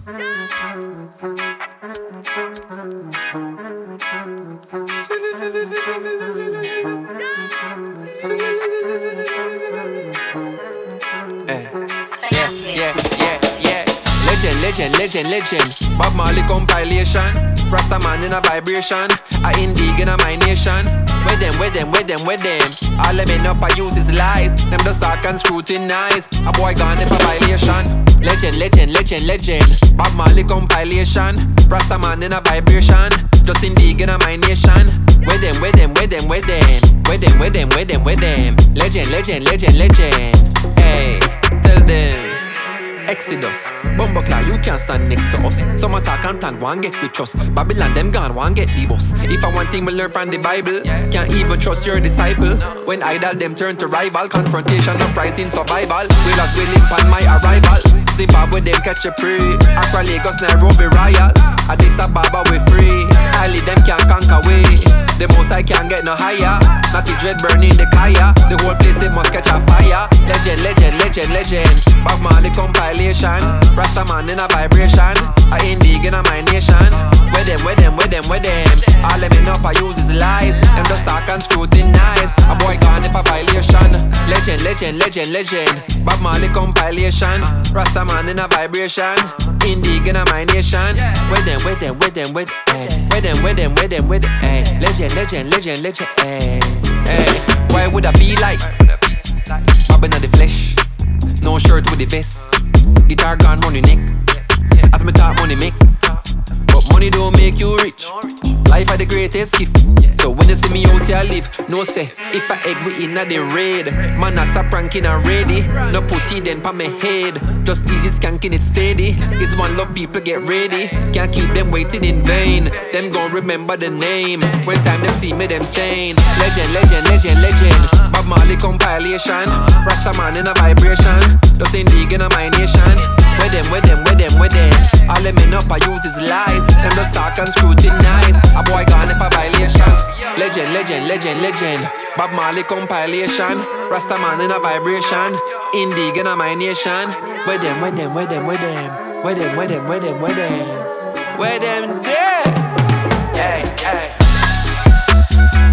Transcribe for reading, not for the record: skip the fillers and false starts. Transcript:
Yeah. Legend. Bob Marley compilation. Rasta man in a vibration. A indie in a my nation. Where them? All them end up I use his lies. Them just talk and scrutinize. A boy gone if a violation. Legend. Bob Marley compilation. Rasta man in a vibration. Just indie in a my nation. Where them? Legend. Hey, tell them. Exodus, Bumbleclaw, you can't stand next to us. Some attack and plan, one get with trust. Babylon, them gone, one get the bus. If I one thing we learn from the Bible, can't even trust your disciple. When idol, them turn to rival. Confrontation, uprising, survival. We lost willing on my arrival. Zimbabwe, them catch a prey. Accra, Lagos, Nairobi, Royal. Addis Ababa, we free. Highly, them can't conquer way. The most I can't get no higher. Not the dread burning the kaya. The whole place, it must catch a fire. Legend. Bob Marley compilation. Rasta man in a vibration. A indie in a my nation. Where them? All them end up I use his lies. Them just talk and scrutinize. A boy gone if a violation. Legend. Bob Marley compilation. Rasta man in a vibration. Indie in a my nation. Where them? Legend. Why would I be like? Bobbing on the flesh. No shirt with the vest. Guitar gone round your neck. As me talk money make. But money don't make you rich. Life are the greatest gift. So when you see me out here live, no say, if I egg we inna the raid. Man not a pranking and ready. No put it then pa me head. Just easy skanking it steady. It's one love people get ready. Can't keep them waiting in vain. Them gon' remember the name. When time them see me them saying Legend. Bob Marley compilation. Rasta man in a vibration. Just indie in a my nation. Where them? All them end up I use his lies. Them just talk and scrutinize. A boy gone if a violation. Legend. Bob Marley compilation. Rasta man in a vibration. Indie in a my nation. Where them? Where them there? Yeah.